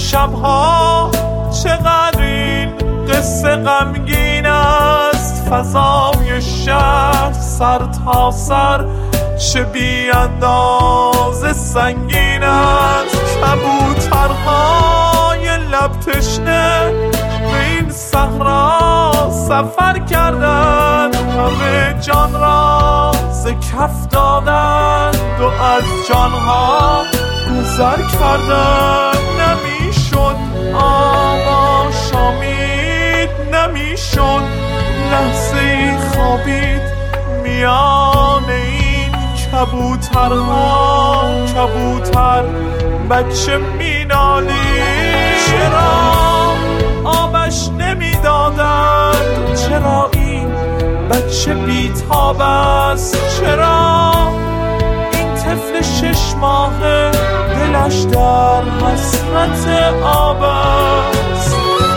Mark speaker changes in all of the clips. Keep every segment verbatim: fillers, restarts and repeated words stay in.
Speaker 1: شبها چقدر این قصه غمگین است، فضای شهر سر تا سر چه بی اندازه سنگین است. کبوترهای لب تشنه به این صحرا سفر کردند، همه جان را ز کف دادند و از جانها گذر کردند. نمیشد آب شامید، نمیشد لحظه ای خوابید میان این کبوترها. کبوتر بچه مینالید، چرا آبش نمیدادند؟ چرا این بچه بیتاب است؟ چرا این طفل شش ماهه دلش در حسرت آب است؟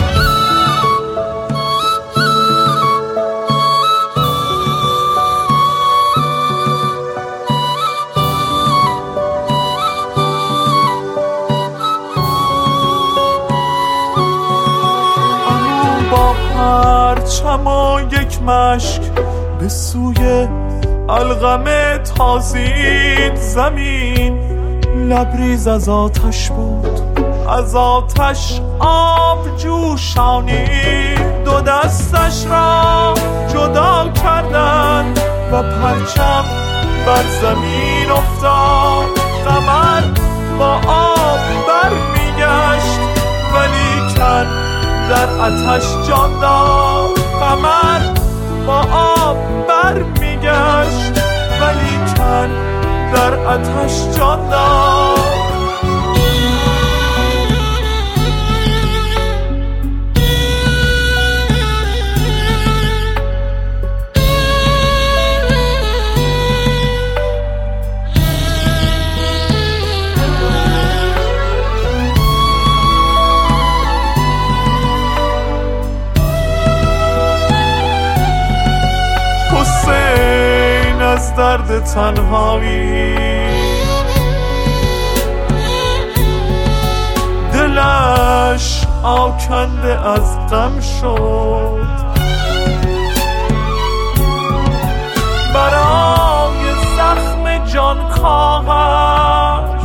Speaker 1: پرچم و یک مشک به سوی الغم تازید زمین، لبریز از آتش بود، از آتش آب جوشانید. دو دستش را جدا کردند و پرچم بر زمین افتاد. قمر با آب بر میگشت ولیکن در آتش جان داد. قمر با آب بر میگشت ولیکن در آتش جان داد. حسین از درد تنهایی دلش آکنده از غم شد، برای زخم جانکاهش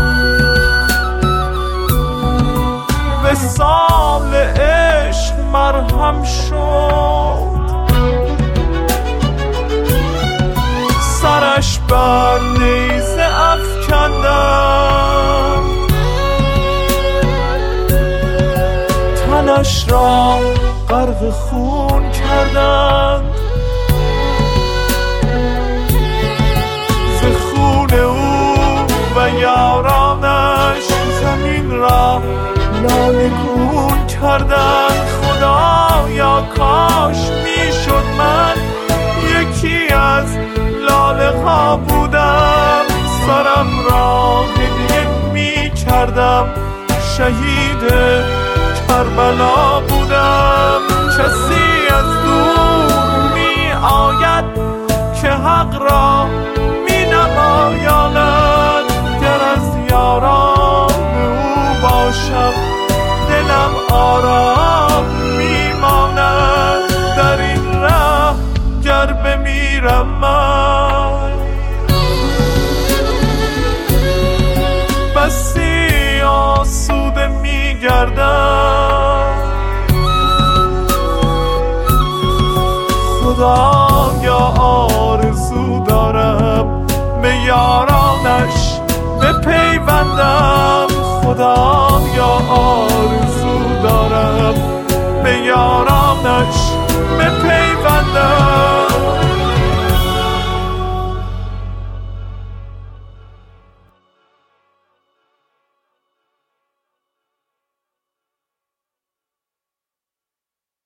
Speaker 1: وصال عشق مرهم شد. سرش بر نیزه افکندند، تنش را غرق خون کردند. ز خون او و یارانش زمین را لاله‌گون کردند. خدایا کاش میشد من یکی از لاله ها بودم، سرم را هدیه می کردم، شهید کربلا بودم. کسی از دور می آید که حق را می نمایاند، گر از یاران او باشم دلم آرام می ماند. در این ره گر بمیرم من بسی آسوده میگردم. خدایا آرزو دارم به یارانش بپیوندم. خدایا آرزو دارم به یارانش بپیوندم.